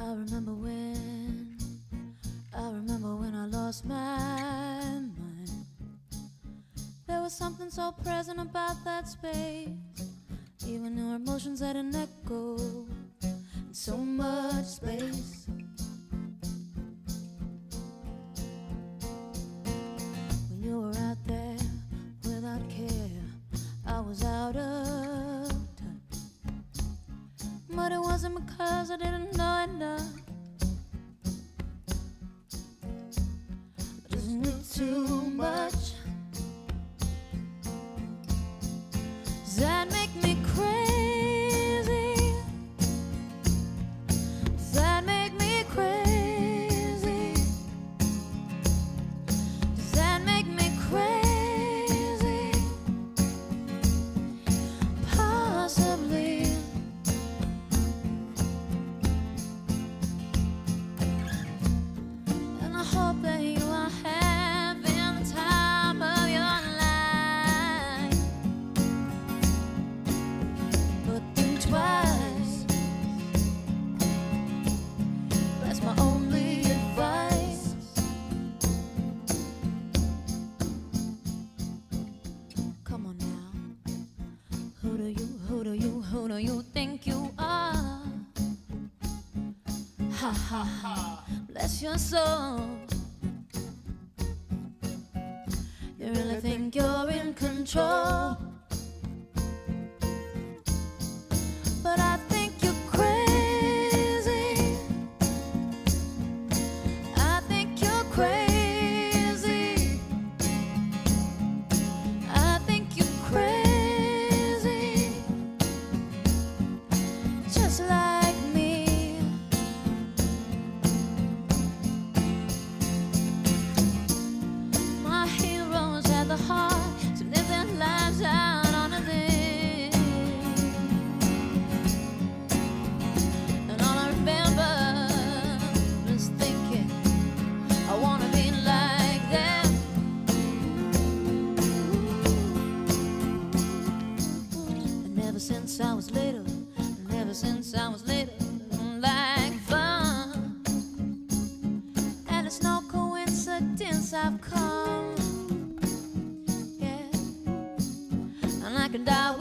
I remember when I lost my mind. There was something so present about that space. Even our emotions had an echo and so much space. When you were out there without care, I was out of touch. But it wasn't because I didn't know enough. I just knew too much. Does that make me crazy? Does that make me crazy? Does that make me crazy? Possibly. And I hope that you are having the time of your life. But think twice. That's my only advice. Come on now. Who do you think you are? Ha ha ha. Bless your soul. You really think you're in control? But I think you're crazy. I think you're crazy. I think you're crazy. Just like me. My heroes had the heart to live their lives out on a limb. And all I remember is thinking, I wanna be like them. And ever since I was little, like fun. And it's no coincidence I've come, yeah. And I can die